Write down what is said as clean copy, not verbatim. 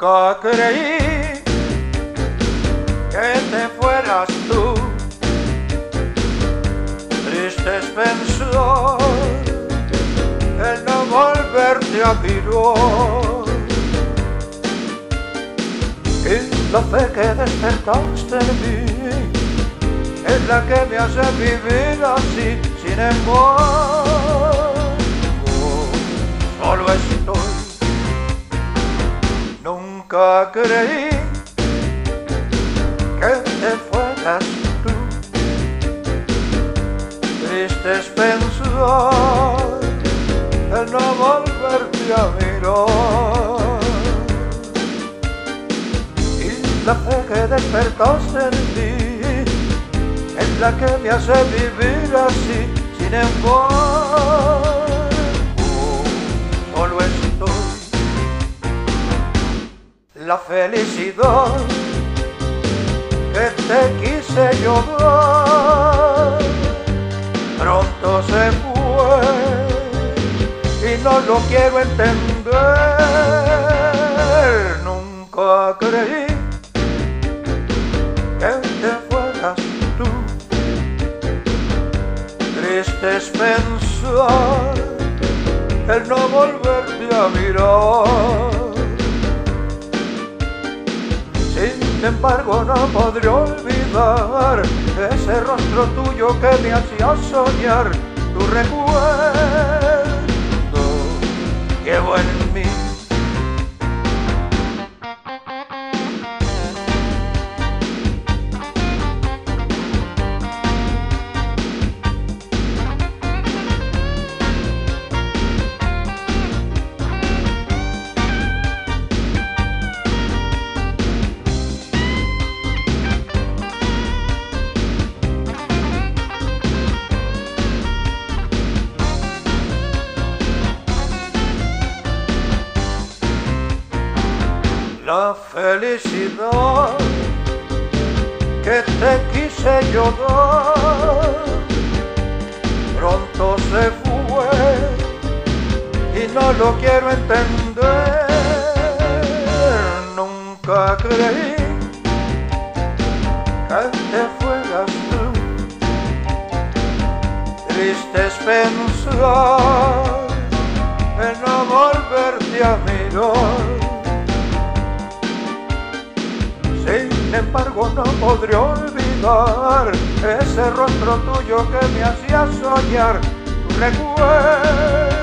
Nunca creí que te fueras tú. Triste es pensar en no volverte a mirar. Y la fe que despertaste en mí es la que me hace vivir así. Sin embargo, solo estoy. Nunca creí que te fueras tú. Triste es pensar en no volverte a mirar. Y la fe que despertaste en mí es la que me hace vivir así. Sin embargo, solo estoy. La felicidad que te quise yo dar pronto se fue y no lo quiero entender. Nunca creí que te fueras tú. Triste es pensar el no volverte a mirar. Sin embargo no podré olvidar ese rostro tuyo que me hacía soñar. Tu recuerdo llevo en mí. La felicidad que te quise yo dar pronto se fue y no lo quiero entender. Nunca creí que te fueras tú. Triste es pensar en no volverte a mirar. Sin embargo no podré olvidar ese rostro tuyo que me hacía soñar. Tu recuerdo